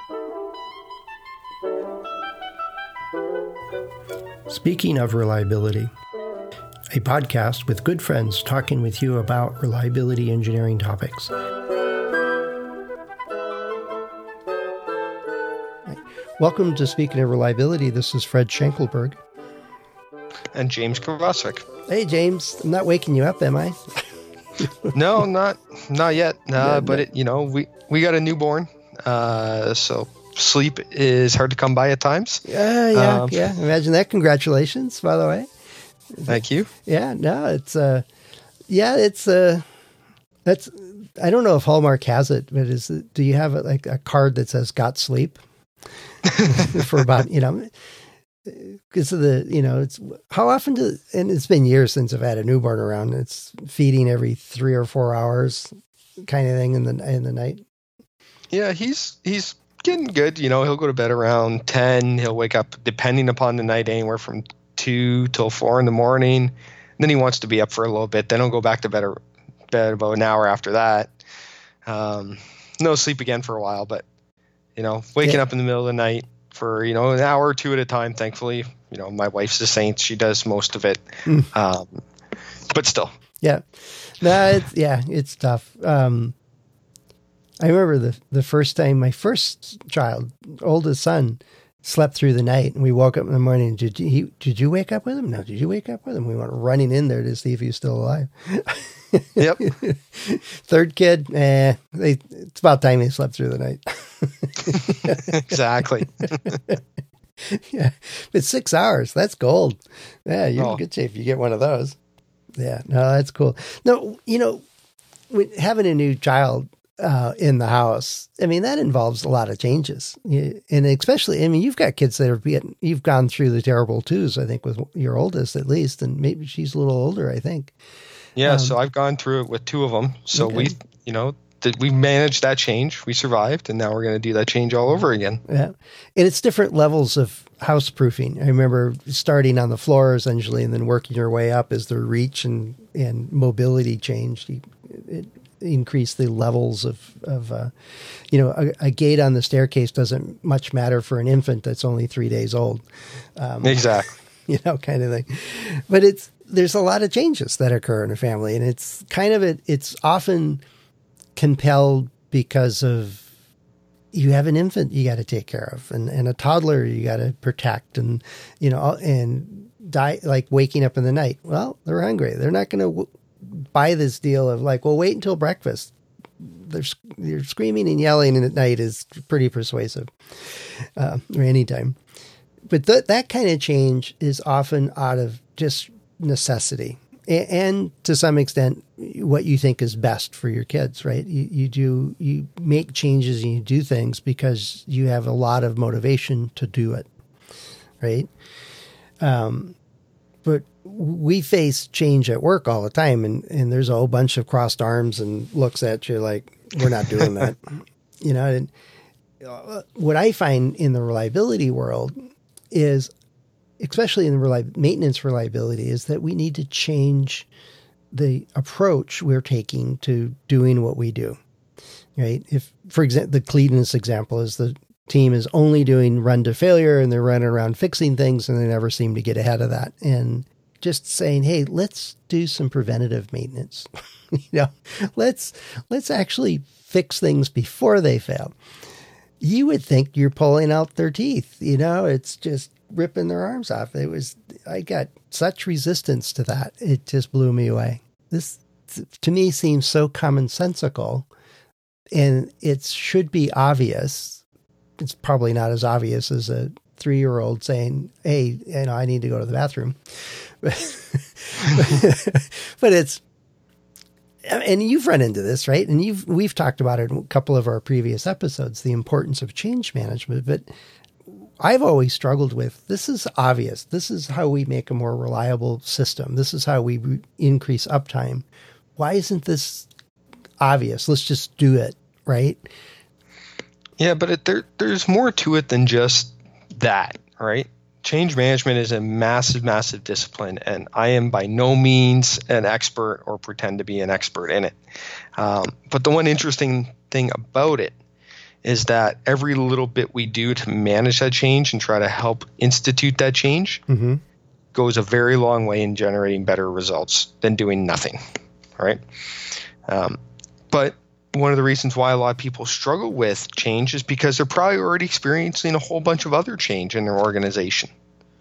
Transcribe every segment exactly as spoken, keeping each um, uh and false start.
Speaking of reliability, a podcast with good friends talking with you about reliability engineering topics. Welcome to Speaking of Reliability. This is Fred Schenkelberg. And James Kovacevic. Hey, James. I'm not waking you up, am I? No, not not yet. Uh, Yeah, but, no. it, you know, we, we got a newborn, uh, so sleep is hard to come by at times. Yeah, yeah, Um, yeah. Imagine that. Congratulations, by the way. Thank you. Yeah, no, it's, uh, yeah, it's, uh, that's, I don't know if Hallmark has it, but is it, do you have it like a card that says got sleep for about, you know, because of the, you know, it's how often do, and it's been years since I've had a newborn around. It's feeding every three or four hours kind of thing in the, in the night. Yeah, he's he's getting good. You know, he'll go to bed around ten. He'll wake up, depending upon the night, anywhere from two till four in the morning. Then he wants to be up for a little bit. Then he'll go back to bed, bed about an hour after that. Um, no sleep again for a while, but, you know, waking Yeah. up in the middle of the night for, you know, an hour or two at a time, thankfully. You know, my wife's a saint. She does most of it. Mm. Um, but still. Yeah. No, it's, yeah, it's tough. Um, I remember the the first time my first child, oldest son, slept through the night, and we woke up in the morning. Did you, he, did you wake up with him? No, did you wake up with him? We went running in there to see if he was still alive. Yep. Third kid, eh, they, it's about time they slept through the night. Exactly. Yeah, but six hours, that's gold. Yeah, you're Oh. in good shape if you get one of those. Yeah, no, that's cool. No, you know, when, having a new child uh, in the house, I mean, that involves a lot of changes. You- And especially, I mean, you've got kids that are being, you've gone through the terrible twos, I think, with your oldest at least, and maybe she's a little older, I think. Yeah, Um, so I've gone through it with two of them. So Okay. we, you know, th- we managed that change. We survived, and now we're going to do that change all over again. Yeah. And it's different levels of house proofing. I remember starting on the floor essentially and then working your way up as the reach and, and mobility changed. You- It increased the levels of, of uh, you know, a, a gate on the staircase doesn't much matter for an infant that's only three days old. Um, Exactly. you know, kind of thing. But it's, there's a lot of changes that occur in a family, and it's kind of, it, it's often compelled because of, you have an infant you got to take care of, and, and a toddler you got to protect, and, you know, and die, like waking up in the night. Well, they're hungry. They're not going to w- buy this deal of like, well, wait until breakfast. They're, sc- they're screaming and yelling at night is pretty persuasive, uh, or anytime. But th- that kind of change is often out of just necessity, a- and to some extent, what you think is best for your kids, right? You, you do, you make changes and you do things because you have a lot of motivation to do it, right? Um, but we face change at work all the time, and, and there's a whole bunch of crossed arms and looks at you like, we're not doing that, you know? And uh, what I find in the reliability world is, especially in the reli- maintenance reliability, is that we need to change the approach we're taking to doing what we do, right? If, for example, the Cleveland's example is the team is only doing run to failure and they're running around fixing things and they never seem to get ahead of that. And just saying, hey, let's do some preventative maintenance. you know, let's, let's actually fix things before they fail. You would think you're pulling out their teeth, you know, it's just ripping their arms off. It was, I got such resistance to that. It just blew me away. This, to me, seems so commonsensical, and it should be obvious. It's probably not as obvious as a three-year-old saying, hey, you know, I need to go to the bathroom. But it's, and you've run into this, right? And you've, we've talked about it in a couple of our previous episodes, the importance of change management, but I've always struggled with, this is obvious. This is how we make a more reliable system. This is how we re- increase uptime. Why isn't this obvious? Let's just do it, right? Yeah, but it, there there's more to it than just that, right? Change management is a massive, massive discipline, and I am by no means an expert or pretend to be an expert in it. Um, but the one interesting thing about it is that every little bit we do to manage that change and try to help institute that change Mm-hmm. goes a very long way in generating better results than doing nothing. All right. Um, but one of the reasons why a lot of people struggle with change is because they're probably already experiencing a whole bunch of other change in their organization.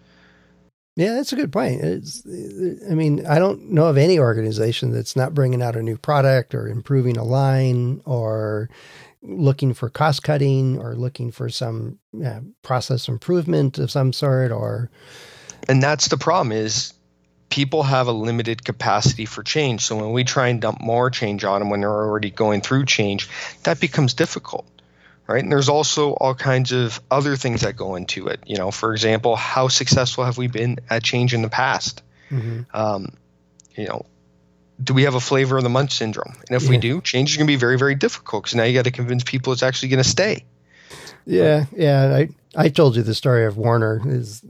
Yeah, that's a good point. It's, I mean, I don't know of any organization that's not bringing out a new product or improving a line or looking for cost cutting or looking for some uh, process improvement of some sort. Or, and that's the problem is people have a limited capacity for change. So when we try and dump more change on them when they're already going through change, that becomes difficult. Right. And there's also all kinds of other things that go into it. You know, for example, how successful have we been at change in the past? Mm-hmm. Um, you know, do we have a flavor of the month syndrome? And if yeah. we do, change is going to be very, very difficult because now you got to convince people it's actually going to stay. Yeah. Yeah. I, I told you the story of Warner. Is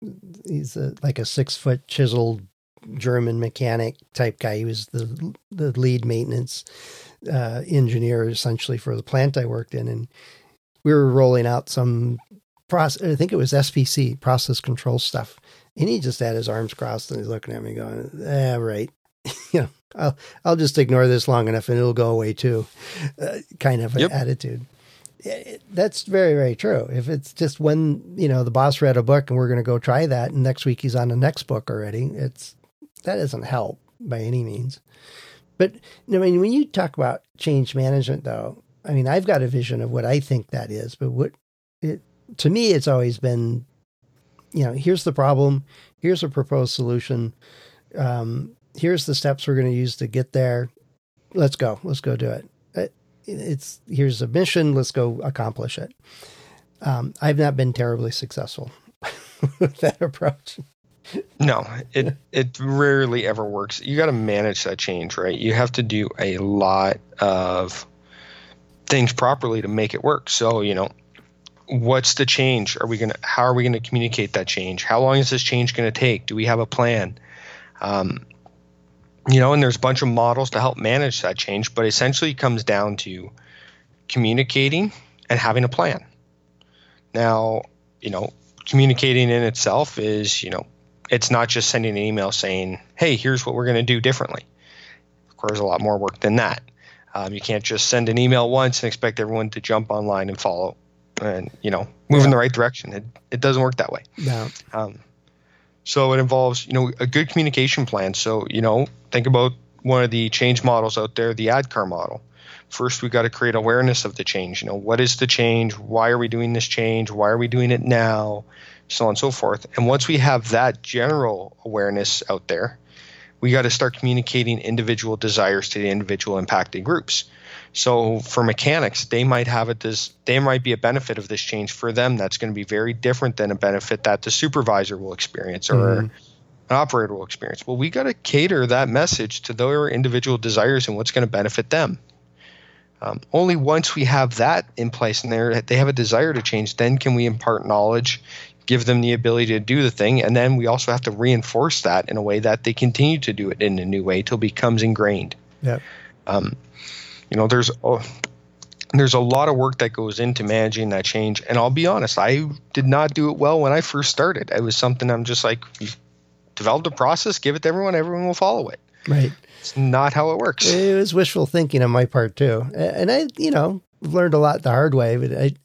He's a, like a six foot chiseled German mechanic type guy. He was the the lead maintenance uh, engineer essentially for the plant I worked in. And we were rolling out some process, I think it was S P C, process control stuff. And he just had his arms crossed and he's looking at me going, ah, right. you know, I'll, I'll just ignore this long enough and it'll go away too. Uh, kind of an yep. attitude. It, that's very, very true. If it's just when, you know, the boss read a book and we're going to go try that and next week he's on the next book already, it's, that doesn't help by any means. But I mean, when you talk about change management, though, I mean, I've got a vision of what I think that is. But what it to me, it's always been, you know, here's the problem, here's a proposed solution, um, here's the steps we're going to use to get there. Let's go, let's go do it. it. It's here's a mission, let's go accomplish it. Um, I've not been terribly successful with that approach. No, it it rarely ever works. You got to manage that change, right? You have to do a lot of things properly to make it work. So, you know, what's the change? Are we going to, how are we going to communicate that change? How long is this change going to take? Do we have a plan? Um, you know, and there's a bunch of models to help manage that change, but essentially it comes down to communicating and having a plan. Now, you know, communicating in itself is, you know, it's not just sending an email saying, hey, here's what we're going to do differently. It requires a lot more work than that. Um, you can't just send an email once and expect everyone to jump online and follow and, you know, move yeah. in the right direction. It it doesn't work that way. No. Um, so it involves, you know, a good communication plan. So, you know, think about one of the change models out there, the A D K A R model. First, we got to create awareness of the change. You know, what is the change? Why are we doing this change? Why are we doing it now? So on and so forth. And once we have that general awareness out there, we got to start communicating individual desires to the individual impacted groups. So for mechanics, they might have it as, they might be a benefit of this change for them. That's going to be very different than a benefit that the supervisor will experience or mm-hmm. an operator will experience. Well, we got to cater that message to their individual desires and what's going to benefit them. Um, only once we have that in place and they have a desire to change, then can we impart knowledge, give them the ability to do the thing, and then we also have to reinforce that in a way that they continue to do it in a new way till it becomes ingrained. Yeah. Um, you know, there's oh, there's a lot of work that goes into managing that change, and I'll be honest, I did not do it well when I first started. It was something I'm just like, you've developed a process, give it to everyone, everyone will follow it. Right. It's not how it works. It was wishful thinking on my part too, and I, you know, learned a lot the hard way. But I,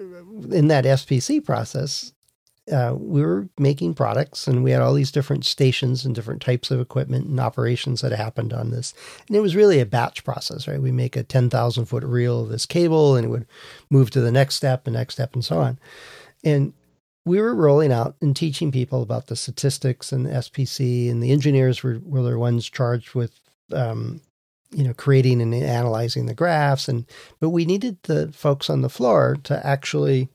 in that S P C process, Uh, we were making products and we had all these different stations and different types of equipment and operations that happened on this. And it was really a batch process, right? We make a ten thousand foot reel of this cable and it would move to the next step and next step and so on. And we were rolling out and teaching people about the statistics and the S P C, and the engineers were, were the ones charged with, um, you know, creating and analyzing the graphs. And, but we needed the folks on the floor to actually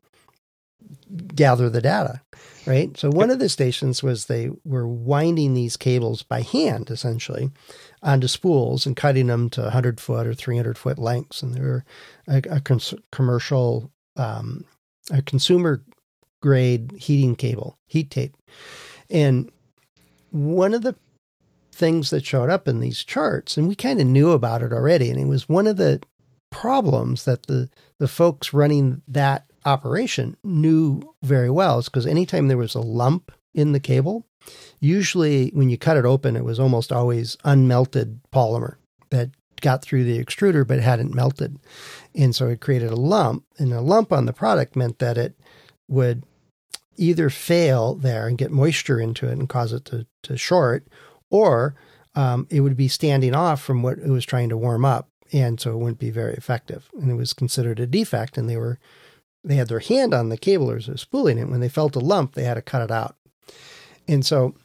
gather the data, right? So one of the stations was they were winding these cables by hand, essentially, onto spools and cutting them to one hundred foot or three hundred foot lengths. And they were a, a cons- commercial, um, a consumer grade heating cable, heat tape. And one of the things that showed up in these charts, and we kind of knew about it already, and it was one of the problems that the, the folks running that operation knew very well is because anytime there was a lump in the cable, usually when you cut it open, it was almost always unmelted polymer that got through the extruder but hadn't melted. And so it created a lump, and a lump on the product meant that it would either fail there and get moisture into it and cause it to, to short, or um, it would be standing off from what it was trying to warm up, and so it wouldn't be very effective. And it was considered a defect, and they were they had their hand on the cable or was spooling it. When they felt a lump, they had to cut it out. And so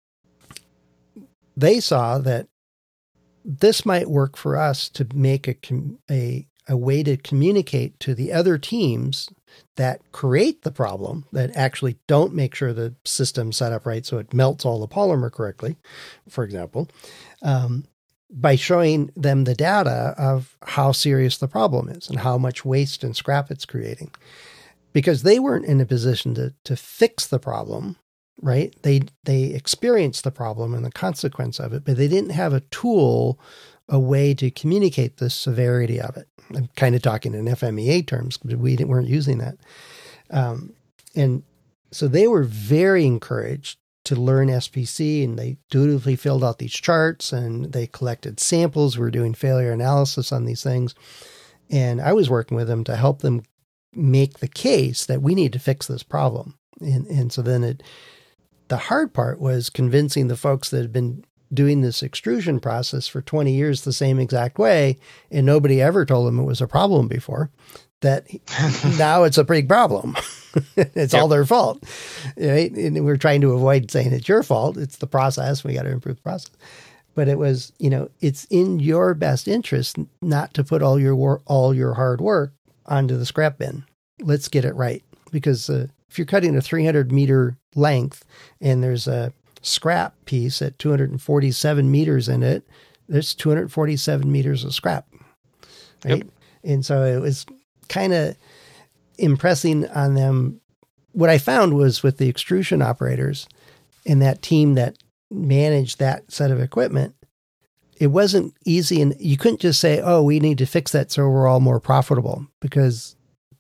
they saw that this might work for us to make a, a, a way to communicate to the other teams that create the problem, that actually don't make sure the system's set up right so it melts all the polymer correctly, for example, um, by showing them the data of how serious the problem is and how much waste and scrap it's creating. Because they weren't in a position to, to fix the problem, right? They they experienced the problem and the consequence of it, but they didn't have a tool, a way to communicate the severity of it. I'm kind of talking in F M E A terms, but we didn't, weren't using that. Um, and so they were very encouraged to learn S P C, and they dutifully filled out these charts, and they collected samples. We were doing failure analysis on these things. And I was working with them to help them make the case that we need to fix this problem. And, and so then it, the hard part was convincing the folks that had been doing this extrusion process for twenty years the same exact way, and nobody ever told them it was a problem before, that now it's a big problem. It's yep. all their fault. Right? And we're trying to avoid saying it's your fault. It's the process. We got to improve the process. But it was, you know, it's in your best interest not to put all your wor- all your hard work onto the scrap bin. Let's get it right. Because uh, if you're cutting a three hundred meter length and there's a scrap piece at two hundred forty-seven meters in it, there's two hundred forty-seven meters of scrap. Right. Yep. And so it was kind of impressing on them. What I found was with the extrusion operators and that team that managed that set of equipment, it wasn't easy. And you couldn't just say, oh, we need to fix that so we're all more profitable, because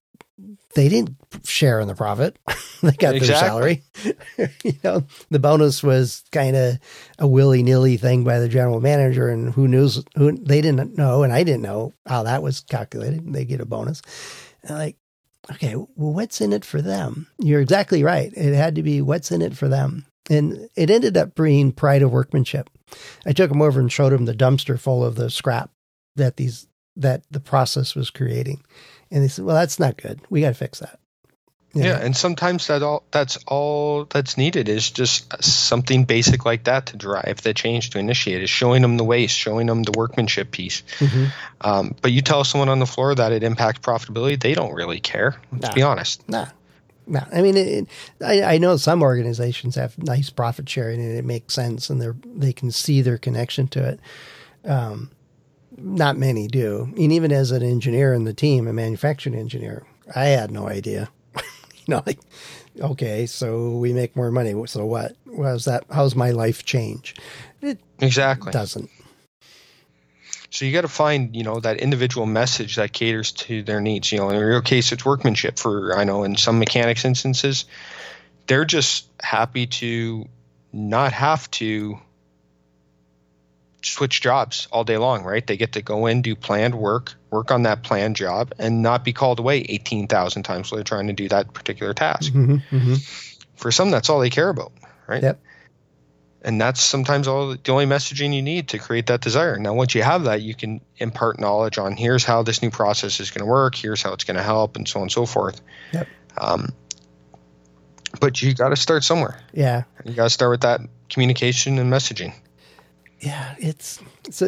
they didn't share in the profit. They got exactly. their salary. You know, the bonus was kind of a willy-nilly thing by the general manager, and who knows who they didn't know. And I didn't know how that was calculated. They get a bonus. And like, okay, well, what's in it for them? You're exactly right. It had to be what's in it for them. And it ended up being pride of workmanship. I took them over and showed them the dumpster full of the scrap that these, that the process was creating. And they said, well, that's not good. We got to fix that. You yeah. know? And sometimes that all, that's all that's needed is just something basic like that to drive the change, to initiate, is showing them the waste, showing them the workmanship piece. Mm-hmm. Um, but you tell someone on the floor that it impacts profitability, they don't really care. Let's nah. be honest. Nah. No, I mean, it, it, I, I know some organizations have nice profit sharing and it makes sense, and they they can see their connection to it. Um, not many do. And even as an engineer in the team, a manufacturing engineer, I had no idea. You know, like, okay, so we make more money. So what? How's that? How's my life change? It exactly doesn't. So you got to find, you know, that individual message that caters to their needs. You know, in your case, it's workmanship. For, I know in some mechanics instances, they're just happy to not have to switch jobs all day long, right? They get to go in, do planned work, work on that planned job, and not be called away eighteen thousand times while they're trying to do that particular task. Mm-hmm, mm-hmm. For some, that's all they care about, right? Yep. And that's sometimes all the only messaging you need to create that desire. Now, once you have that, you can impart knowledge on here's how this new process is going to work, here's how it's going to help, and so on and so forth. Yep. Um, but you got to start somewhere. Yeah. You got to start with that communication and messaging. Yeah, it's so.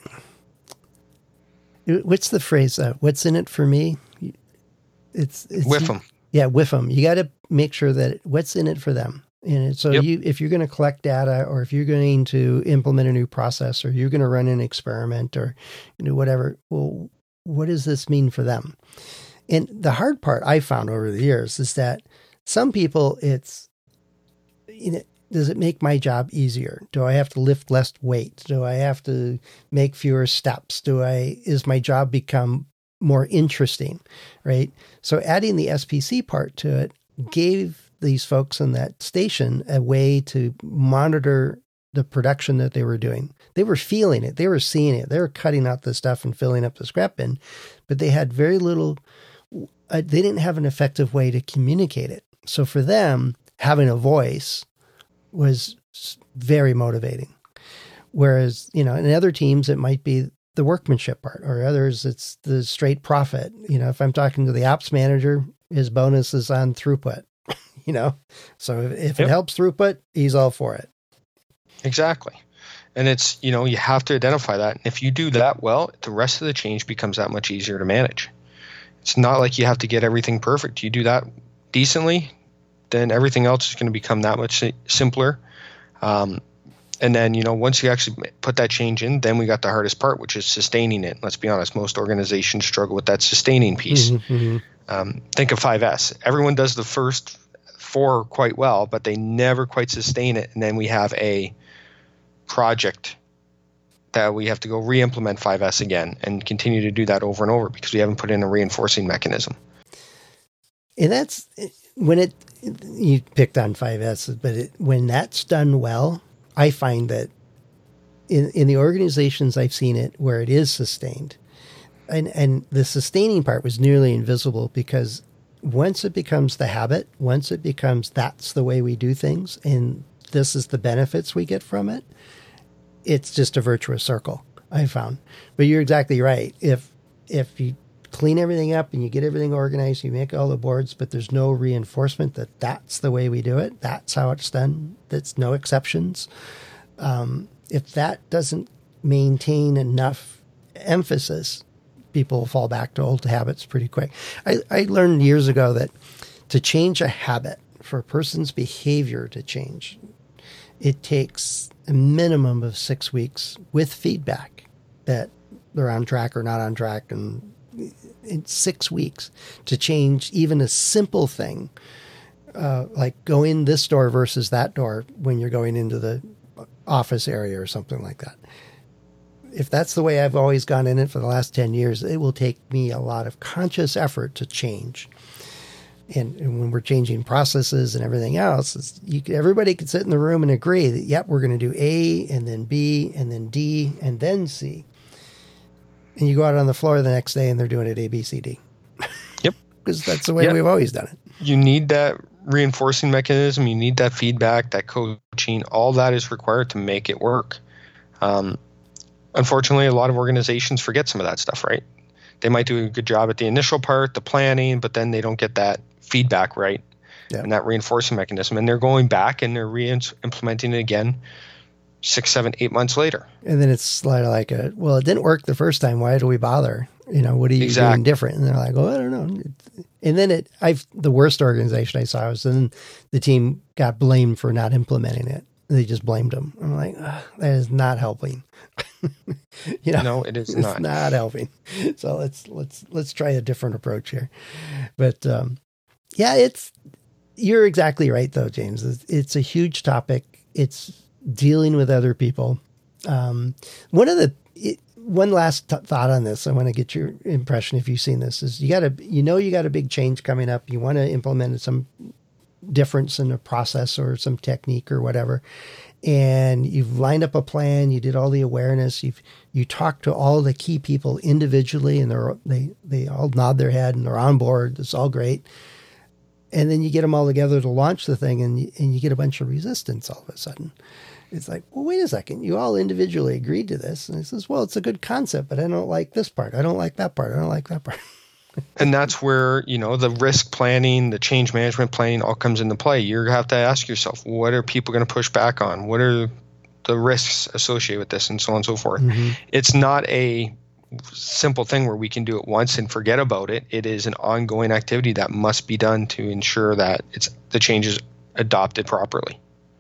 What's the phrase? Uh, what's in it for me? It's, it's with them. Yeah, with them. You got to make sure that what's in it for them. And so yep. you, if you're going to collect data, or if you're going to implement a new process, or you're going to run an experiment, or you know, whatever, well, what does this mean for them? And the hard part I found over the years is that some people, it's, you know, does it make my job easier? Do I have to lift less weight? Do I have to make fewer steps? Do I, is my job become more interesting, right? So adding the S P C part to it gave these folks in that station a way to monitor the production that they were doing. They were feeling it. They were seeing it. They were cutting out the stuff and filling up the scrap bin, but they had very little, uh, they didn't have an effective way to communicate it. So for them, having a voice was very motivating. Whereas, you know, in other teams, it might be the workmanship part, or others, it's the straight profit. You know, if I'm talking to the ops manager, his bonus is on throughput, you know, so if, if yep. it helps throughput, he's all for it. Exactly. And it's, you know, you have to identify that. And if you do that well, the rest of the change becomes that much easier to manage. It's not like you have to get everything perfect. You do that decently, then everything else is going to become that much simpler. Um, and then, you know, once you actually put that change in, then we got the hardest part, which is sustaining it. Let's be honest, most organizations struggle with that sustaining piece. Mm-hmm, mm-hmm. Um, think of five S. Everyone does the first four quite well, but they never quite sustain it. And then we have a project that we have to go re-implement five S again and continue to do that over and over because we haven't put in a reinforcing mechanism. And that's when it, you picked on five S, but it, when that's done well, I find that in, in the organizations I've seen it where it is sustained, and, and the sustaining part was nearly invisible because once it becomes the habit, once it becomes that's the way we do things, and this is the benefits we get from it, it's just a virtuous circle, I found. But you're exactly right. If if you clean everything up and you get everything organized, you make all the boards, but there's no reinforcement that that's the way we do it, that's how it's done, that's no exceptions. Um, if that doesn't maintain enough emphasis, people will fall back to old habits pretty quick. I, I learned years ago that to change a habit, for a person's behavior to change, it takes a minimum of six weeks with feedback that they're on track or not on track, and in six weeks to change even a simple thing, uh, like go in this door versus that door when you're going into the office area or something like that. If that's the way I've always gone in it for the last ten years, it will take me a lot of conscious effort to change. And, and when we're changing processes and everything else, it's, you, everybody can sit in the room and agree that, yep, we're going to do A and then B and then D and then C. And you go out on the floor the next day and they're doing it A, B, C, D. Yep. Because that's the way yep. we've always done it. You need that reinforcing mechanism. You need that feedback, that coaching. All that is required to make it work. Um, unfortunately, a lot of organizations forget some of that stuff, right? They might do a good job at the initial part, the planning, but then they don't get that feedback right yeah. and that reinforcing mechanism. And they're going back and they're re-implementing it again six, seven, eight months later. And then it's like, a, well, it didn't work the first time. Why do we bother? You know, what are you exactly. doing different? And they're like, well, I don't know. And then it, I've, the worst organization I saw was then the team got blamed for not implementing it. They just blamed them. I'm like, oh, that is not helping. you know, no, it is it's not. not helping. So let's, let's, let's try a different approach here. But, um, yeah, it's, you're exactly right though, James. It's, it's a huge topic. It's dealing with other people. Um, one of the, it, one last t- thought on this, I want to get your impression if you've seen this, is you got to, you know, you got a big change coming up. You want to implement some difference in a process or some technique or whatever. And you've lined up a plan, you did all the awareness, you've, you talked to all the key people individually and they're, they, they all nod their head and they're on board. It's all great. And then you get them all together to launch the thing and you, and you get a bunch of resistance all of a sudden. It's like, well, wait a second. You all individually agreed to this. And he says, well, it's a good concept, but I don't like this part. I don't like that part. I don't like that part. And that's where, you know, the risk planning, the change management planning all comes into play. You have to ask yourself, what are people going to push back on? What are the risks associated with this and so on and so forth? Mm-hmm. It's not a simple thing where we can do it once and forget about it. It is an ongoing activity that must be done to ensure that it's the change is adopted properly.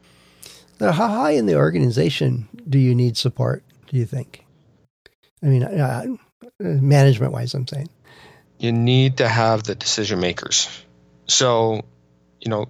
Now, how high in the organization do you need support, do you think? I mean, uh, management-wise, I'm saying. You need to have the decision makers. So, you know,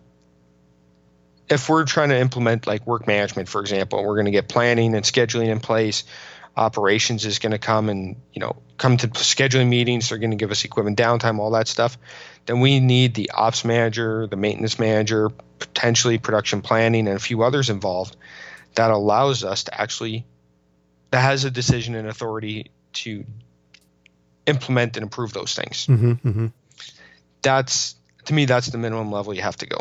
if we're trying to implement like work management, for example, we're going to get planning and scheduling in place. operations is going to come and, you know, come to scheduling meetings. They're going to give us equipment downtime, all that stuff. Then we need the ops manager, the maintenance manager, potentially production planning, and a few others involved that allows us to actually, that has a decision and authority to implement and improve those things. Mm-hmm, mm-hmm. That's, to me, that's the minimum level you have to go.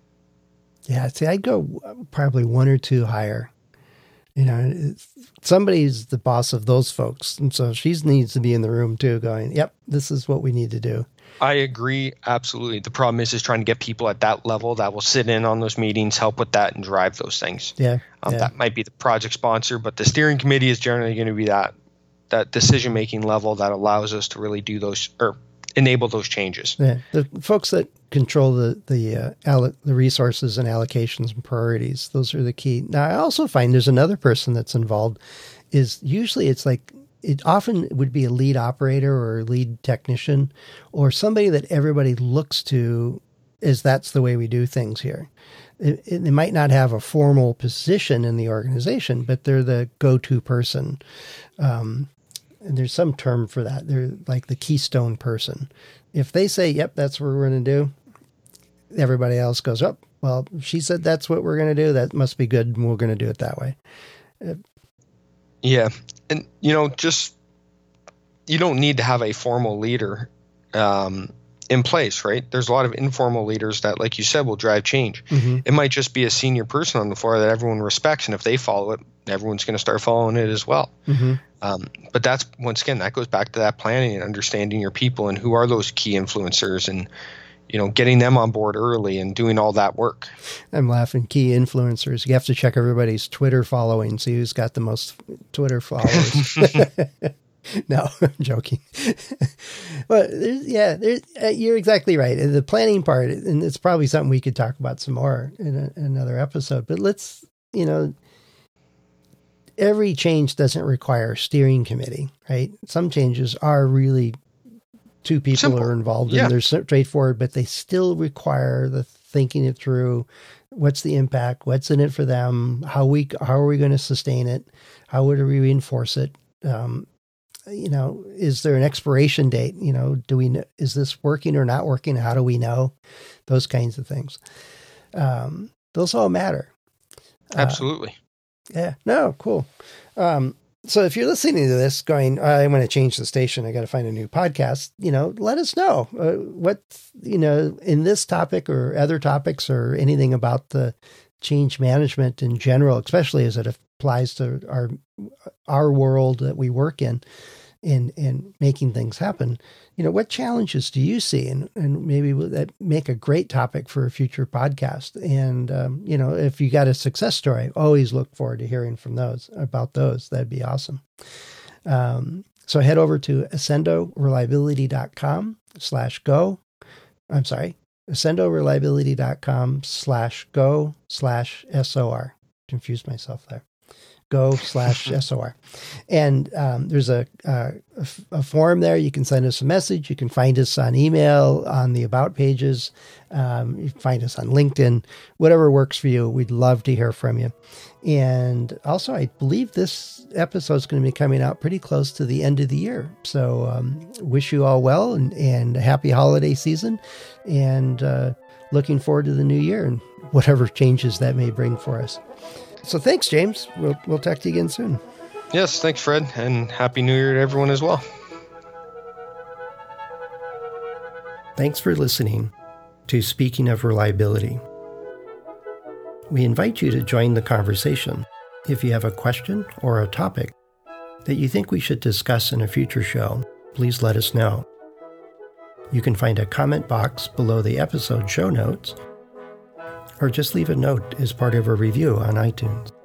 Yeah, see, I'd go probably one or two higher. You know, somebody's the boss of those folks. And so she needs to be in the room too going, yep, this is what we need to do. I agree. Absolutely. The problem is, is trying to get people at that level that will sit in on those meetings, help with that, and drive those things. Yeah. Um, yeah. That might be the project sponsor, but the steering committee is generally going to be that, that decision-making level that allows us to really do those or enable those changes. Yeah. The folks that control the, the, uh, allo- the resources and allocations and priorities, those are the key. Now, I also find there's another person that's involved is usually it's like, it often would be a lead operator or a lead technician or somebody that everybody looks to as that's the way we do things here. It, it, they might not have a formal position in the organization, but they're the go-to person. Um, and there's some term for that. They're like the keystone person. If they say, yep, that's what we're going to do, everybody else goes, oh, well, she said that's what we're going to do. That must be good. And we're going to do it that way. Uh, Yeah. And, you know, just, you don't need to have a formal leader um, in place, right? There's a lot of informal leaders that, like you said, will drive change. Mm-hmm. It might just be a senior person on the floor that everyone respects. And if they follow it, everyone's going to start following it as well. Mm-hmm. Um, but that's, once again, that goes back to that planning and understanding your people and who are those key influencers and, you know, getting them on board early and doing all that work. I'm laughing. Key influencers. You have to check everybody's Twitter following, see who's got the most Twitter followers. No, I'm joking. But there's, yeah, there's, uh, you're exactly right. The planning part, and it's probably something we could talk about some more in, a, in another episode. But let's, you know, every change doesn't require a steering committee, right? Some changes are really two people Simple. are involved Yeah. and they're straightforward, but they still require the thinking it through. What's the impact? What's in it for them? How we how are we going to sustain it? How would we reinforce it? Um, you know, is there an expiration date? You know, do we know, is this working or not working? How do we know? Those kinds of things. Um, those all matter. Absolutely. Uh, yeah. No. Cool. Um, So if you're listening to this going, I want to change the station, I got to find a new podcast, you know, let us know uh, what, you know, in this topic or other topics or anything about the change management in general, especially as it applies to our, our world that we work in, in, in making things happen. You know, what challenges do you see? And, and maybe that make a great topic for a future podcast. And, um, you know, if you got a success story, always look forward to hearing from those about those. That'd be awesome. Um, so head over to accendoreliability.com slash go. I'm sorry, accendoreliability.com slash go slash SOR. Confused myself there. Go slash S O R. And um, there's a, a, a form there. You can send us a message. You can find us on email, on the About pages. Um, you can find us on LinkedIn, whatever works for you. We'd love to hear from you. And also, I believe this episode is going to be coming out pretty close to the end of the year. So um, wish you all well and, and a happy holiday season. And uh, looking forward to the new year and whatever changes that may bring for us. So thanks, James. We'll we'll talk to you again soon. Yes, thanks, Fred, and Happy New Year to everyone as well. Thanks for listening to Speaking of Reliability. We invite you to join the conversation. If you have a question or a topic that you think we should discuss in a future show, please let us know. You can find a comment box below the episode show notes, or just leave a note as part of a review on iTunes.